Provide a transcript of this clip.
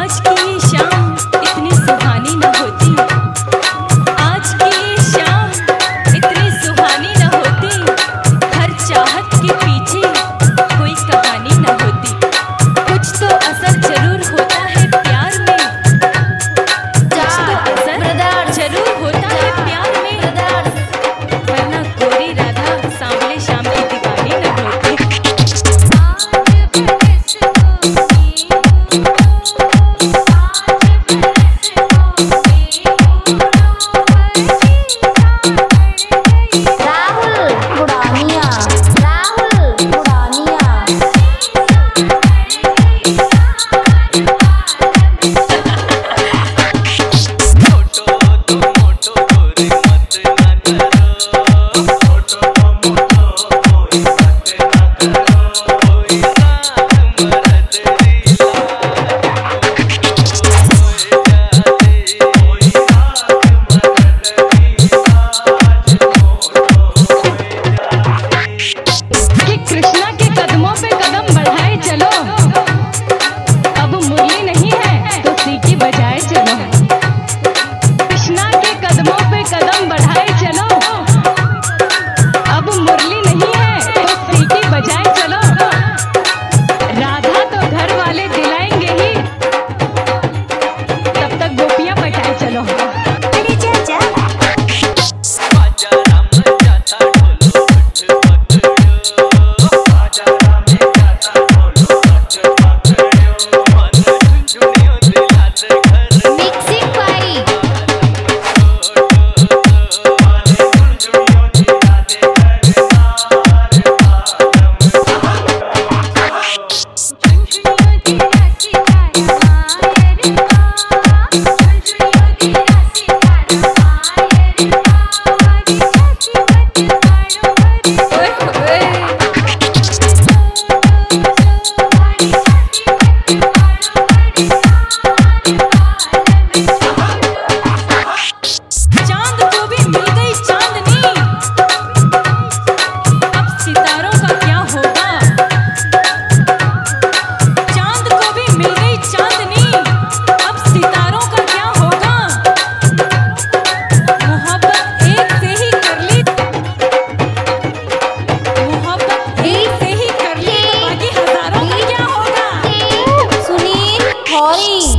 आज की ये शाम इतनी सुहानी न होती, आज की ये शाम इतनी सुहानी न होती, हर चाहत के पीछे कोई कहानी न होती। कुछ तो असर जरूर होता है प्यार में, कुछ तो असर जरूर होता है प्यार में, वरना गोरी राधा सांवले शाम की दीवानी न होती। कृष्णा के कदमों पे कदम बढ़ाए चलो, अब मुरली नहीं है तो सीटी बजाए चलो। कृष्णा के कदमों पे कदम बढ़ाए चलो, अब मुरली नहीं है तो सीटी बजाए चलो। राधा तो घर वाले दिलाएंगे ही, तब तक गोपियां पटाए चलो। Oi!